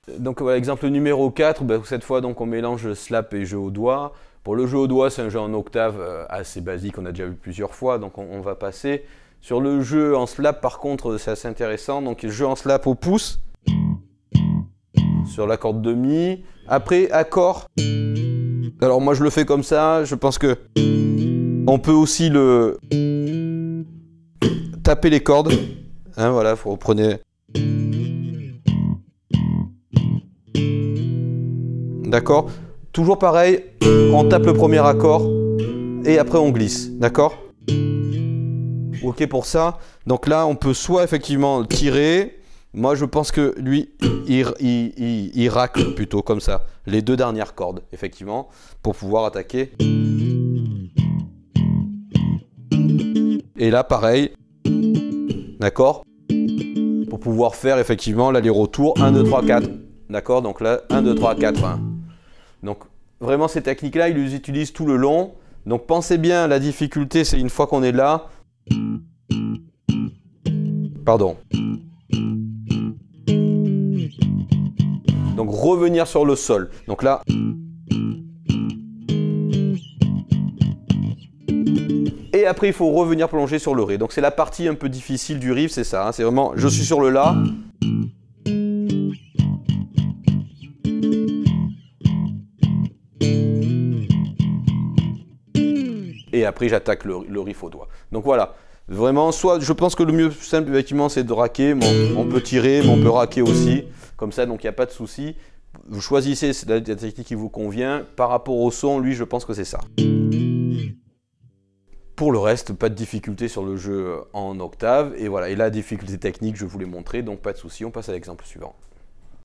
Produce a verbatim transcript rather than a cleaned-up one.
Donc voilà, exemple numéro quatre, ben, cette fois donc on mélange slap et jeu au doigt. Pour le jeu au doigt, c'est un jeu en octave euh, assez basique, on a déjà vu plusieurs fois, donc on, on va passer. Sur le jeu en slap, par contre, c'est assez intéressant. Donc le jeu en slap au pouce, sur la corde de mi. Après, accord. Alors moi je le fais comme ça, je pense que on peut aussi le taper les cordes. Hein, voilà, vous reprenez. D'accord? Toujours pareil, on tape le premier accord et après on glisse. D'accord? Ok pour ça. Donc là, on peut soit effectivement tirer. Moi, je pense que lui, il, il, il, il racle plutôt comme ça. Les deux dernières cordes, effectivement, pour pouvoir attaquer. Et là, pareil. D'accord? Pour pouvoir faire effectivement l'aller-retour un, deux, trois, quatre. D'accord? Donc là, un, deux, trois, quatre, un. Donc vraiment ces techniques-là, ils les utilisent tout le long. Donc pensez bien, la difficulté, c'est une fois qu'on est là. Pardon. Donc revenir sur le sol. Donc là. Et après, il faut revenir plonger sur le ré. Donc c'est la partie un peu difficile du riff, c'est ça. Hein, c'est vraiment, je suis sur le la. Et après, j'attaque le, le riff au doigt. Donc voilà. Vraiment, soit je pense que le mieux simple, effectivement, c'est de raquer. Bon, on peut tirer, mais on peut raquer aussi. Comme ça, donc il n'y a pas de souci. Vous choisissez la, la technique qui vous convient. Par rapport au son, lui, je pense que c'est ça. Pour le reste, pas de difficulté sur le jeu en octave. Et voilà, et la difficulté technique, je vous l'ai montré, donc pas de souci. On passe à l'exemple suivant.